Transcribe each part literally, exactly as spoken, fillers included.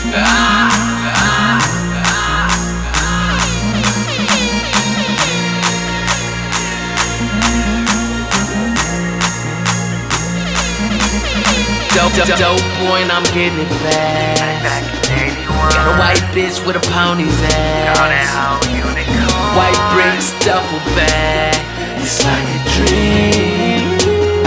Dope, dope, dope boy and I'm getting it fast. Got a white bitch with a pony's ass. White bricks duffel bag. It's like a dream.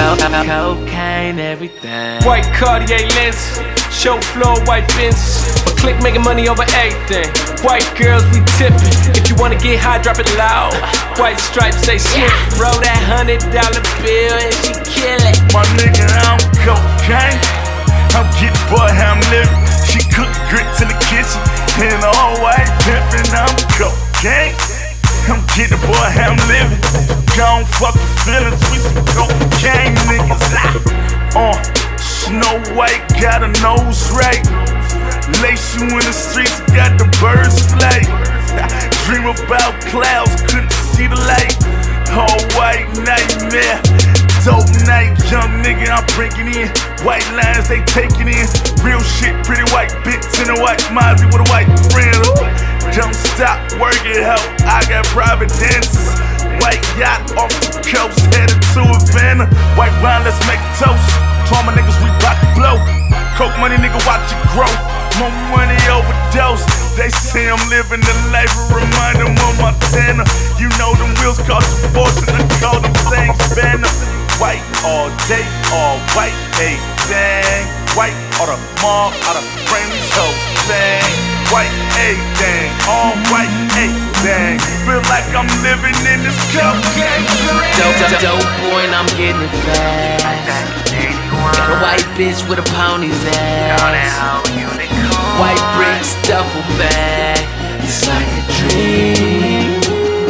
Cocaine, everything. White Cartier lens, show floor, white Benzes. A click making money over everything. White girls, we tipping. If you wanna get high, drop it loud. White stripes, say slip. Roll that hundred dollar bill and she kill it. My nigga, I'm cocaine. I'm getting boy how I'm living. She cook grits in the kitchen. In all white pimpin', I'm cocaine. I'm getting boy how I'm living. Don't fuck the feelings, we some cocaine niggas. Uh, Snow White got a nose right. Lace you in the streets, got the birds fly. Dream about clouds, couldn't see the light. All white nightmare, dope night, young nigga, I'm breaking in. White lines, they taking in. Real shit, pretty white bitch in a white Mozzie with a white friend. Don't stop working, help, I got private dances. White yacht off the coast, headed to Havana. White wine, let's make a toast. To all my niggas, we bout to blow. Coke money, nigga, watch it grow. More money overdose. They say I'm living the life, a reminder of Montana. You know them wheels cost a fortune, I call them things banner. White all day, all white, hey, dang. White all the mom, all the friendly souls, dang. White, hey, dang, all white, hey, dang. Feel like I'm living in this cocaine. Dope, dope, dope boy and I'm getting it fast. Got a white bitch with a pony's ass. White bricks duffel bag. It's like a dream.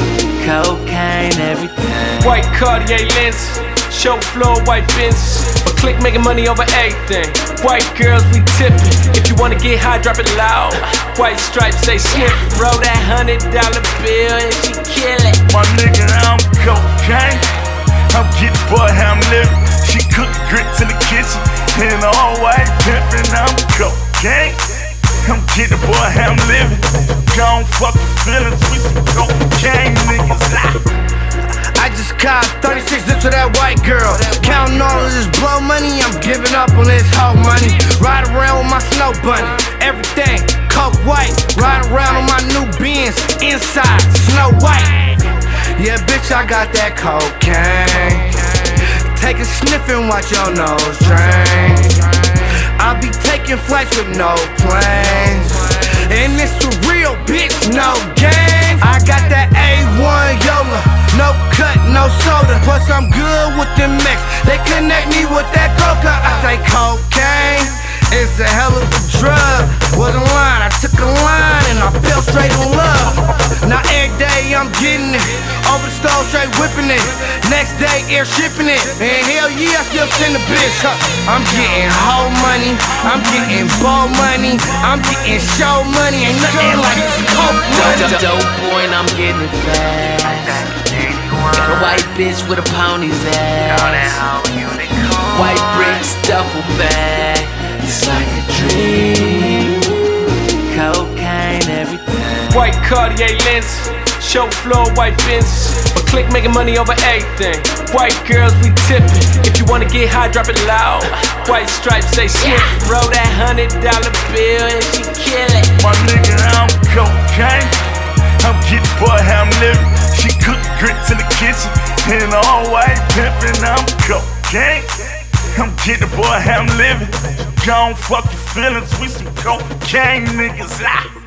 Cocaine, everything. White Cartier lens, show floor, white Benzes. A click making money over everything. White girls, we tipping. If you wanna get high, drop it loud. White stripes, say slip. Roll that hundred dollar bill and she kill it. My nigga, I'm cocaine. I'm getting boy how I'm living. She cook grits in the kitchen. In all white pimpin', I'm cocaine. I'm getting boy how I'm living. Don't fuck the feelings, we some cocaine niggas. I just caught thirty-six zips of that white girl. Counting all of this blow money, I'm giving up on this hoe money. Ride around with my snow bunny, everything coke white. Ride around on my new Benz, inside Snow White. Yeah, bitch, I got that cocaine. Take a sniff and watch your nose drain. I be taking flights with no planes. And it's for real, bitch, no games. I got that A one Yola, no cut, no soda. Plus I'm good with them mix. They connect me with that coca. I say cocaine, it's a hell of a drug. Wasn't lying, I took a line and I fell straight in love. Now every day I'm getting it, over the stove straight whipping it. Next day air shipping it, and hell yeah I still send a bitch. Huh. I'm getting hoe money, I'm getting ball money, I'm getting show money. Ain't nothing like this coke money. Dope, dope boy and I'm getting it fast. Got a white bitch with a pony's ass. White bricks duffel bag. It's like a dream. Cocaine, everything. White Cartier lens, show floor, white Benzes. A click making money over everything. White girls, we tipping. If you wanna get high, drop it loud. White stripes, say slip. Roll that hundred dollar bill and she kill it. My nigga, I'm cocaine. I'm getting boy how I'm living. She cook grits in the kitchen. In all white pimpin', I'm cocaine. I'm getting boy how I'm living. Don't fuck the feelings, we some cocaine niggas.